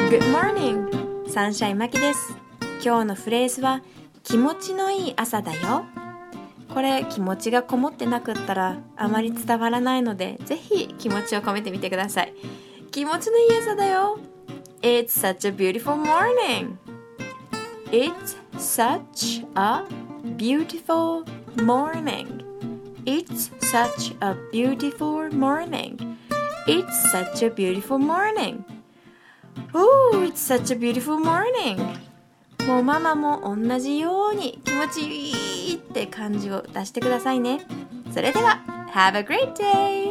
Good morning! サンシャインマキです。今日のフレーズは気持ちのいい朝だよ。これ気持ちがこもってなくったらあまり伝わらないので、ぜひ気持ちを込めてみてください。気持ちのいい朝だよ。It's such a beautiful morning. It's such a beautiful morning. It's such a beautiful morning. It's such a beautiful morning. Oh, it's such a beautiful morning. もうママも同じように気持ちいいって感じを出してくださいね。それでは Have a great day!